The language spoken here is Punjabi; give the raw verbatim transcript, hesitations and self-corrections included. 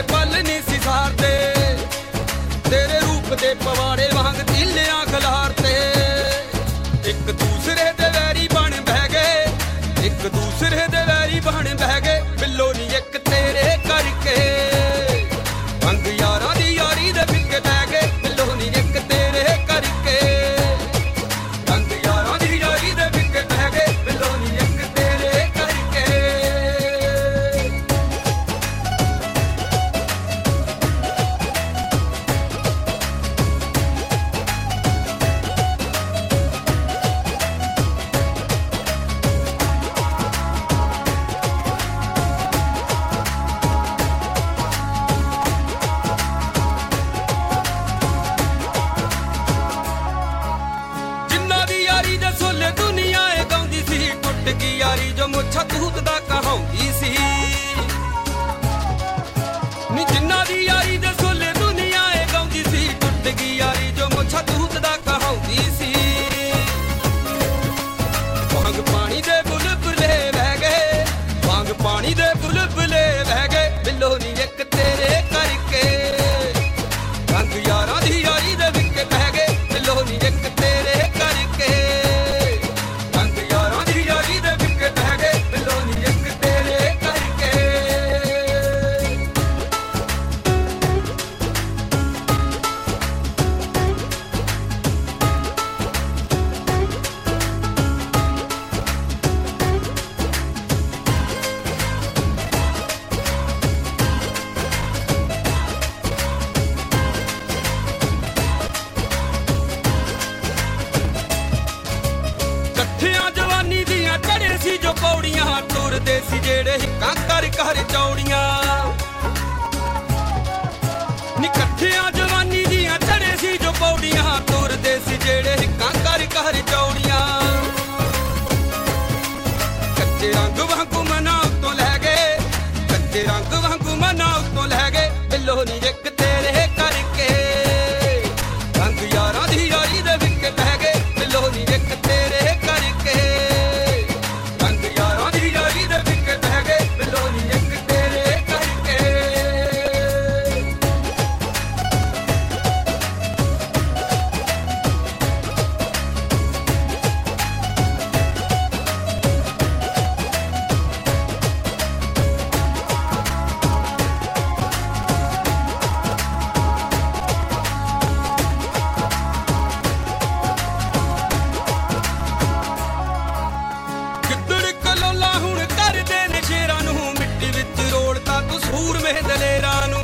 ਦੇ ਪਲ ਨਹੀਂ ਸੀ ਸਾਰਦੇ, ਤੇਰੇ ਰੂਪ ਦੇ ਪਵਾੜੇ ਵਾਂਗ ਦਿਲਿਆਂ ਖਿਲਾਰਤੇ। ਇੱਕ ਦੂਸਰੇ ਦੇ ਵੈਰੀ ਬਣ ਬਹਿ ਗਏ, ਇੱਕ ਦੂਸਰੇ ਦੇ ਵੈਰੀ ਬਣ ਬਹਿ ਗਏ, ਬਿੱਲੋ ਨੀ ਇੱਕ ਤੇਰੇ ਕਰਕੇ। ਰੰਗ ਯਾਰਾਂ ਦੀ ਯਾਰੀ ਦੇ ਫਿੱਕੇ ਪੈ ਗਏ, ਬਿੱਲੋ ਨੀ ਇੱਕ ਤੇਰੇ ਕਰਕੇ। ਰੰਗ ਯਾਰਾਂ ਦੀ ਯਾਰੀ ਦੇ ਫਿੱਕੇ ਪੈ ਗਏ, ਬਿੱਲੋ ਨੀ ਇੱਕ ਤੇਰੇ ਕਰਕੇ। ਦੁਨੀਆ ਏ ਗਾਉਂਦੀ ਸੀ, ਟੁੱਟ ਗਈ ਯਾਰੀ ਜੋ ਮੁੱਛਾਂ ਤੂਤ ਦਾ ਕਹਾਉਂਦੀ ਸੀ। ਨੀ ਜਿੰਨਾ ਦੀ ਯਾਰੀ ਦੇ ਸੋਲੇ ਦੁਨੀਆ ਏ ਗਾਉਂਦੀ ਸੀ, ਟੁੱਟ ਗਈ ਯਾਰੀ ਜੋ ਮੁੱਛਾਂ ਤੂਤ ਦਾ ਕਹਾਉਂਦੀ ਸੀ। ਵਾਂਗ ਪਾਣੀ ਦੇ ਬੁਲਬੁਲੇ ਵਹਿ ਗਏ, ਵਾਂਗ ਪਾਣੀ ਦੇ ਬੁਲਬੁਲੇ ਵਹਿ ਗਏ, ਬਿੱਲੋ ਨੀ ਇੱਕ ਤੇਰੇ ਕਰਕੇ। ਰੰਗ ਯਾਰਾਂ ਦੀ ਯਾਰੀ ਦੇ ਵਿਕੇ ਪੈ ਗਏ, ਬਿੱਲੋ ਨੀ ਇੱਕ ਤੇਰੇ ਕਰਕੇ। ਜਵਾਨੀ ਦੀਆਂ ਚੜੇ ਸੀ ਜੋ ਪੌੜੀਆਂ, ਤੁਰਦੇ ਸੀ ਜਿਹੜੇ ਹਿੱਕਾਂ ਕਰ ਕਰ ਚੌੜੀਆਂ। ਨੀ ਇਕੱਠਿਆਂ ਜਵਾਨੀ ਦੀਆਂ ਚੜੇ ਸੀ ਜੋ ਪੌੜੀਆਂ, ਤੁਰਦੇ ਸੀ ਜਿਹੜੇ ਹਿੱਕਾਂ ਕਰ ਕਰ ਚੌੜੀਆਂ। ਕੱਚੇ ਰੰਗ ਵਾਂਗੂ ਮਨਾ ਉੱਤੋਂ ਲੈ ਗਏ, ਕੱਚੇ ਰੰਗ ਵਾਂਗੂ ਮਨਾ ਉੱਤੋਂ ਲੈ ਗਏ, ਬਿੱਲੋ ਨੀ ਇੱਕ ਤੇਰੇ ਕਰਕੇ। ਰੰਗ ਯਾਰਾਂ ਦੀ ਯਾਰੀ ਦੇ ਵਿਕੇ ਪੈ ਗਏ, ਬਿੱਲੋ ਨੀ ਇੱਕ ਤੇਰੇ ਕਰਕੇ। ਰੰਗ ਯਾਰਾਂ ਦੀ ਯਾਰੀ ਦੇ ਵਿਕੇ ਪੈ ਗਏ, ਬਿੱਲੋ ਨੀ ਇੱਕ ਤੇਰੇ ਕਰਕੇ। ਹੁਣ ਕਰਦੇ ਨੇ ਸ਼ੇਰਾਂ ਨੂੰ, ਮਿੱਟੀ ਵਿੱਚ ਰੋੜਤਾ ਤੂੰ ਸੂਰਮੇ ਦਲੇਰਾਂ ਨੂੰ।